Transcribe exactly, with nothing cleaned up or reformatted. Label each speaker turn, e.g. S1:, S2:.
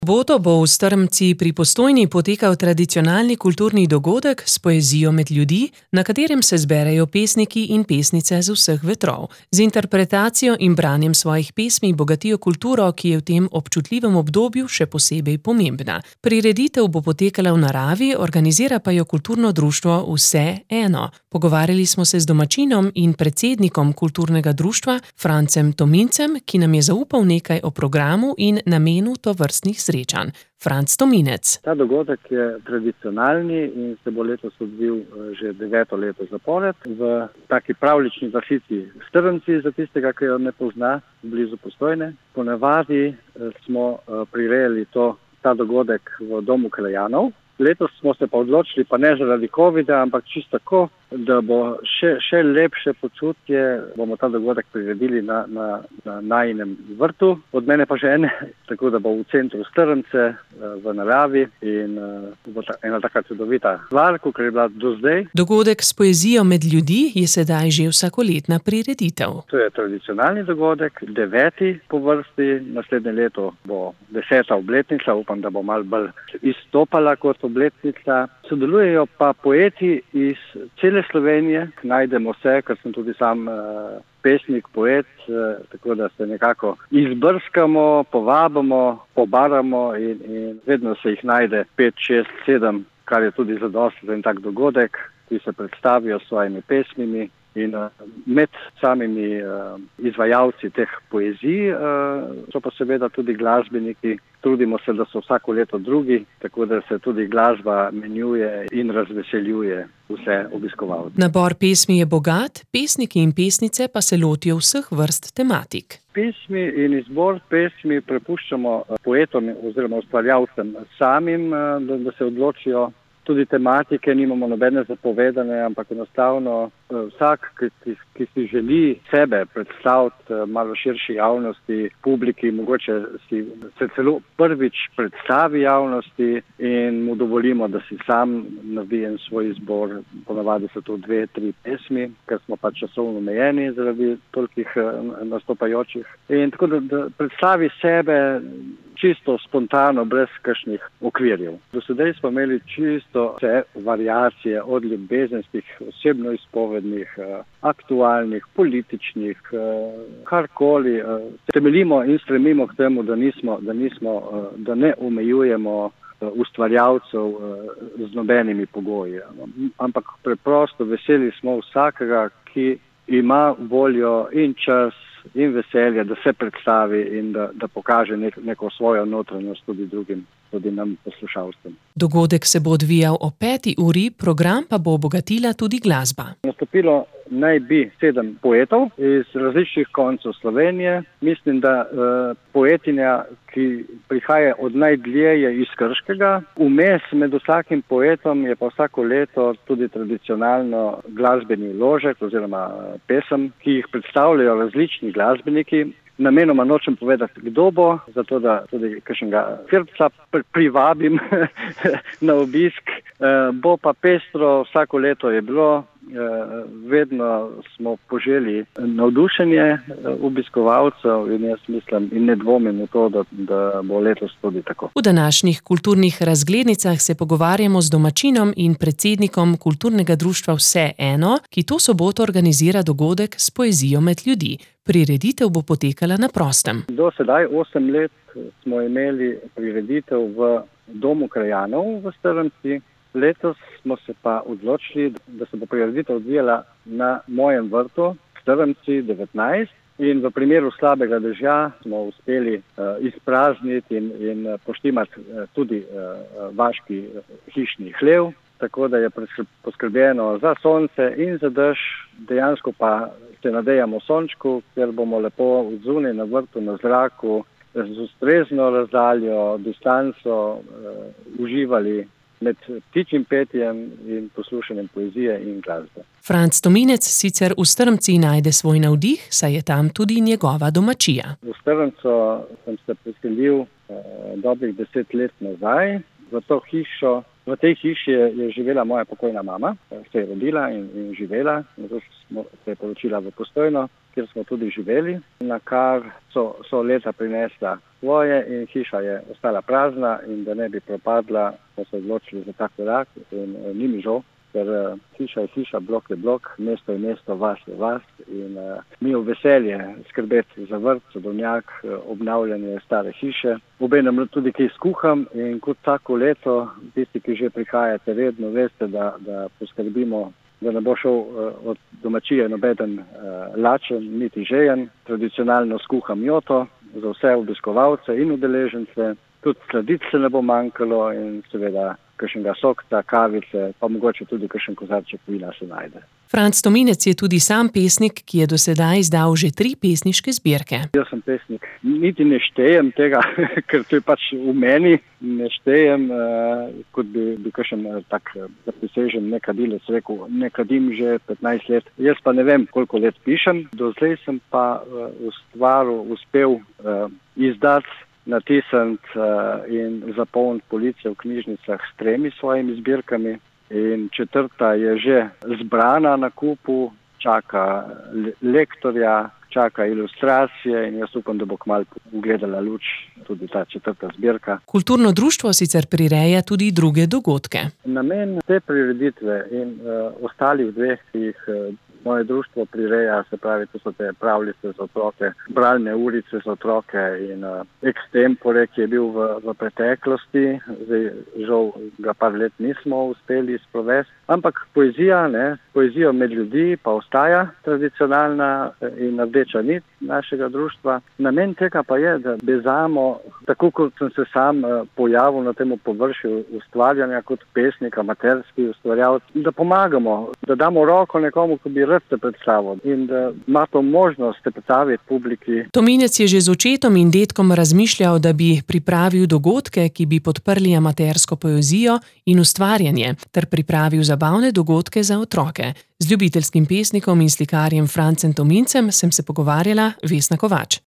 S1: V soboto bo v Strmci pri Postojni potekal tradicionalni kulturni dogodek s poezijo med ljudi, na katerem se zberejo pesniki in pesnice z vseh vetrov. Z interpretacijo in branjem svojih pesmi bogatijo kulturo, ki je v tem občutljivem obdobju še posebej pomembna. Prireditev bo potekala v naravi, organizira pa jo kulturno društvo Vse eno. Pogovarjali smo se z domačinom in predsednikom kulturnega društva Francem Tomincem, ki nam je zaupal nekaj o programu in namenu tovrstnih srečanj. Franc Tominec.
S2: Ta dogodek je tradicionalni in se bo letos odvil že deveto leto zapored v taki pravlični vasici Strmci, za tistega, ki jo ne pozna, blizu Postojne. Ponavadi smo prirejali to, ta dogodek v Domu krajanov. Letos smo se pa odločili, pa ne zaradi covida, ampak čisto tako, da bo še, še lepše počutje, bomo ta dogodek priredili na, na, na najinem vrtu. Od mene pa že ene, tako da bo v centru Strmce, v naravi in bo ta, ena taka čudovita stvar, kot je bila do zdaj.
S1: Dogodek s poezijo med ljudi je sedaj že vsakoletna prireditev.
S2: To je tradicionalni dogodek, deveti po vrsti, naslednje leto bo deseta obletnica, upam, da bo malo bolj izstopala kot obletnica. Sodelujejo pa poeti iz cele Slovenije, najdemo vse, ker sem tudi sam uh, pesnik, poet, uh, tako da se nekako izbrskamo, povabimo, pobaramo in, in vedno se jih najde pet, šest, sedem, kar je tudi zadosti za en tak dogodek, ki se predstavijo s svojimi pesmimi. In uh, med samimi uh, izvajalci teh poezij uh, so pa seveda tudi glasbeniki. Trudimo se, da so vsako leto drugi, tako da se tudi glasba menjuje in razveseljuje vse obiskovalce.
S1: Nabor pesmi je bogat, pesniki in pesnice pa se lotijo vseh vrst tematik.
S2: Pesmi in izbor pesmi prepuščamo poetom oziroma ustvarjalcem samim, da, da se odločijo. Tudi tematike nimamo nobene zapovedane, ampak enostavno vsak, ki, ki, ki si želi sebe predstaviti malo širši javnosti, publiki, mogoče si se celo prvič predstavi javnosti in mu dovolimo, da si sam naredi en svoj izbor. Ponavadi so to dve, tri pesmi, ker smo pa časovno omejeni zaradi tolikih nastopajočih. In tako, da, da predstavi sebe čisto spontano, brez kakšnih okvirjev. Do sedaj smo imeli čisto vse variacije od ljubezenskih, osebno izpovednih, aktualnih, političnih, karkoli. Temeljimo in stremimo k temu, da nismo, da nismo, da ne omejujemo ustvarjalcev z nobenimi pogoji. Ampak preprosto veseli smo vsakega, ki ima voljo in čas in veselje, da se predstavi in da, da pokaže nek, neko svojo notranjost tudi drugim, tudi nam poslušalcem.
S1: Dogodek se bo odvijal o peti uri, program pa bo obogatila tudi glasba.
S2: Nastopilo naj bi sedem poetov iz različnih koncev Slovenije. Mislim, da uh, poetinja, ki prihaja od najdlje, je iz Krškega. Vmes med vsakim poetom je pa vsako leto tudi tradicionalno glasbeni vložek oziroma pesem, ki jih predstavljajo različni glasbeniki. Namenoma nočem povedati, kdo bo, zato da tudi kakšnega firca privabim na obisk. Bo pa pestro, vsako leto je bilo, vedno smo poželi navdušenje obiskovalcev in jaz mislim in ne dvomim v to, da, da bo letos tudi tako.
S1: V današnjih kulturnih razglednicah se pogovarjamo z domačinom in predsednikom kulturnega društva Vse eno, ki to soboto organizira dogodek s poezijo med ljudi. Prireditev bo potekala na prostem.
S2: Do sedaj osem let smo imeli prireditev v Domu krajanov v Strmci. Letos smo se pa odločili, da se bo prireditev odvijala na mojem vrtu Strmci devetnajst in v primeru slabega dežja smo uspeli uh, izprazniti in, in poštimati uh, tudi uh, vaški hišni hlev, tako da je poskrbljeno za sonce in za dež. Dejansko pa se nadejamo sončku, ker bomo lepo odzunaj na vrtu, na zraku, z ustrezno razdaljo, distanco uh, uživali med ptičjim petjem in poslušanjem poezije in glasbe.
S1: Franc Tominec sicer v Strmci najde svoj navdih, saj je tam tudi njegova domačija.
S2: V Strmco sem se preselil eh, dobrih deset let nazaj v to hišo. V tej hiši je, je živela moja pokojna mama, se je rodila in, in živela, zato smo se poročila v Postojno, kjer smo tudi živeli, na kar so, so leta prinesla svoje in hiša je ostala prazna in da ne bi propadla, smo se odločili za tak korak in e, ni mi žal, ker e, hiša je hiša, blok je blok, mesto je mesto, vas je vas in e, mi v veselje skrbeti za vrt, sadovnjak, e, obnavljanje stare hiše. Obenem tudi kaj skuham in kot tako leto, tisti, ki že prihajate redno, veste, da, da poskrbimo, da ne bo šel uh, od domačije nobeden uh, lačen, niti žejen. Tradicionalno skuham joto za vse obiskovalce in udeležence. Tudi sladic se ne bo manjkalo in seveda kakšnega sokta, kavice, pa mogoče tudi kakšen kozarček vina se najde.
S1: Franc Tominec je tudi sam pesnik, ki je do sedaj izdal že tri pesniške zbirke.
S2: Jaz sem pesnik. Niti ne štejem tega, ker to je pač v meni. Ne štejem, uh, kot bi, bi kakšen uh, tak zaprisežen nekadilec rekel, ne kadim že petnajst let. Jaz pa ne vem, koliko let pišem. Do zdaj sem pa uh, v stvaru uspel uh, izdati, natisniti uh, in zapolniti police v knjižnicah s tremi svojimi zbirkami. In četrta je že zbrana na kupu, čaka lektorja, čaka ilustracije in jaz upam, da bo kmalu ugledala luč tudi ta četrta zbirka.
S1: Kulturno društvo sicer prireja tudi druge dogodke.
S2: Namen te prireditve in uh, ostalih dveh, ki jih uh, moje društvo prireja, se pravi, to so te pravljice za otroke, bralne urice za otroke in uh, extempore, ki je bil v, v preteklosti, zdaj žal ga par let nismo uspeli sprovesti, ampak poezija, ne, poezijo med ljudi pa ostaja tradicionalna in rdeča nit našega društva. Namen tega pa je, da bezamo, tako kot sem se sam uh, pojavil na tem površju ustvarjanja kot pesnik, amaterski ustvarjalec, da pomagamo, da damo roko nekomu, ko bi rad se predstavil in da ima to možnost se predstaviti publiki.
S1: Tominec je že z očetom in dedkom razmišljal, da bi pripravil dogodke, ki bi podprli amatersko poezijo in ustvarjanje, ter pripravil zabavne dogodke za otroke. Z ljubiteljskim pesnikom in slikarjem Francem Tomincem sem se pogovarjala Vesna Kovač.